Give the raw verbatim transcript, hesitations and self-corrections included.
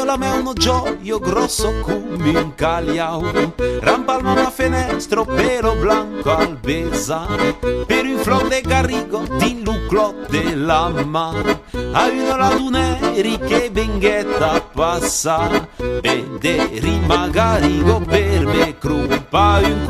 la me uno gioio grosso come un cagliao, rampalma una finestra, pelo blanco al besa, per un flor de garrigo di luclo della ma, avino la duneri che benghetta passa, vederi magari go per me crumpa un